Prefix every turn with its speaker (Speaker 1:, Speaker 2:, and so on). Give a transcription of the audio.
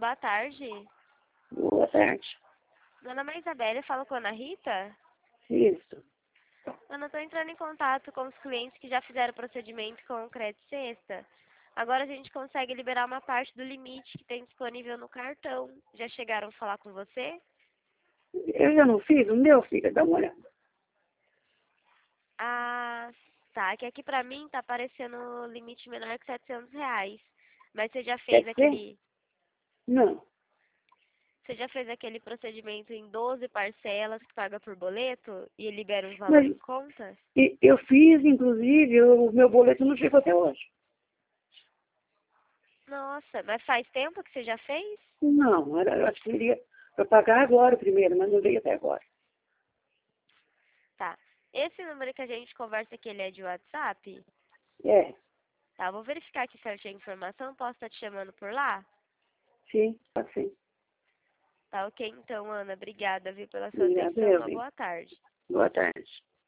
Speaker 1: boa tarde.
Speaker 2: Boa tarde.
Speaker 1: Dona Maisabelle, fala com a Ana Rita?
Speaker 2: Isso.
Speaker 1: Ana, estou entrando em contato com os clientes que já fizeram procedimento com o Crédito Sexta. Agora a gente consegue liberar uma parte do limite que tem disponível no cartão. Já chegaram a falar com você?
Speaker 2: Eu já não fiz, não deu, filha? Dá uma olhada.
Speaker 1: Ah, tá. Que aqui pra mim tá aparecendo limite menor que R$ 700. Mas você já fez
Speaker 2: Deve ser?
Speaker 1: aquele...
Speaker 2: Não.
Speaker 1: Você já fez aquele procedimento em 12 parcelas que paga por boleto e libera um valor
Speaker 2: Mas
Speaker 1: em conta?
Speaker 2: eu fiz, inclusive, o meu boleto não chegou até hoje.
Speaker 1: Nossa, mas faz tempo que você já fez?
Speaker 2: Não, eu acho que iria eu pagar agora o primeiro, mas não veio até agora.
Speaker 1: Tá. Esse número que a gente conversa aqui, ele é de WhatsApp?
Speaker 2: É,
Speaker 1: Tá, vou verificar aqui certinho a informação. Posso estar te chamando por lá?
Speaker 2: sim, pode ser.
Speaker 1: Tá, ok então, Ana. Obrigada, viu, pela sua
Speaker 2: Obrigada,
Speaker 1: atenção. Uma
Speaker 2: Elvin.
Speaker 1: boa tarde.
Speaker 2: Boa tarde.